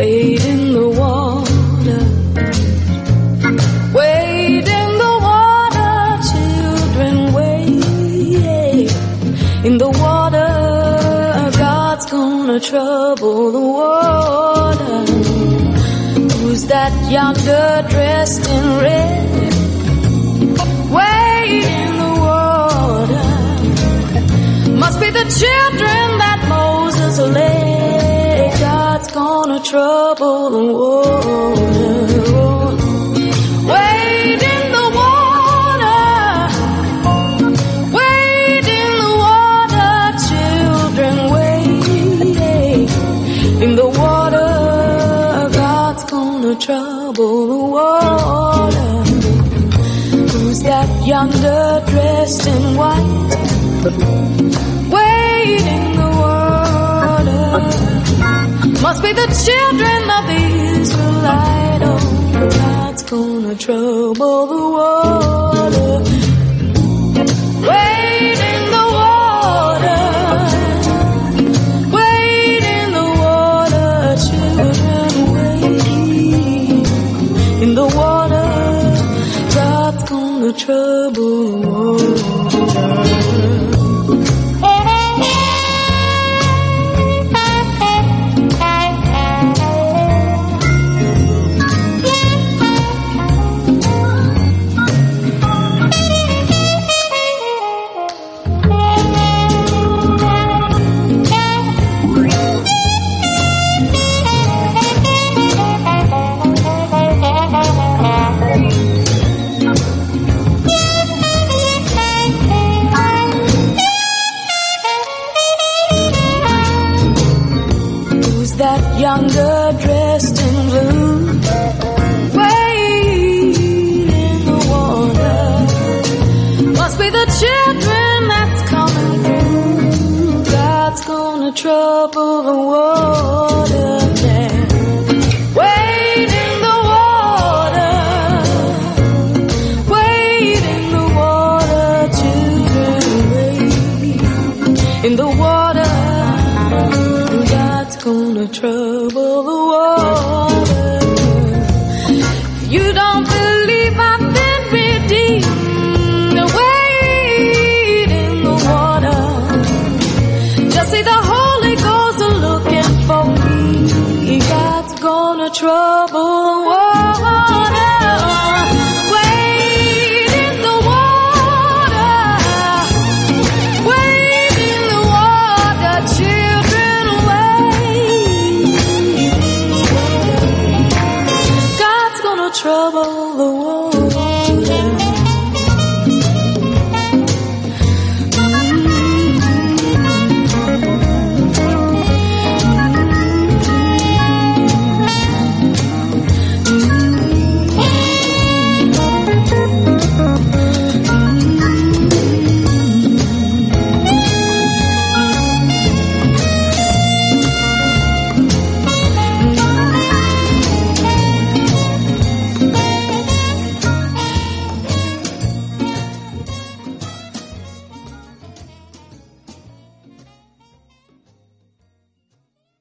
Wade in the water, wade in the water, children, wade in the water. God's gonna trouble the water. Who's that yonder dressed in red? Wade in the water. Must be the children that Moses led. God's gonna trouble the water. Wade in the water, wade in the water, children, wade in the water. God's gonna trouble the water. Who's that yonder dressed in white? Wade in the water. Must be the children of the Israelite. Oh, God's gonna trouble the water. Wade in the water, wade in the water, children, wade in the water. God's gonna trouble the water. Yonder dressed in blue, wade in the water. Must be the children that's coming through. God's gonna trouble the water there. Wade in the water, wade in the water, children, wade in the water. God's gonna trouble the water. You don't believe I've been redeemed. Wade in the water. Just see the Holy Ghost looking for me. God's gonna trouble the water.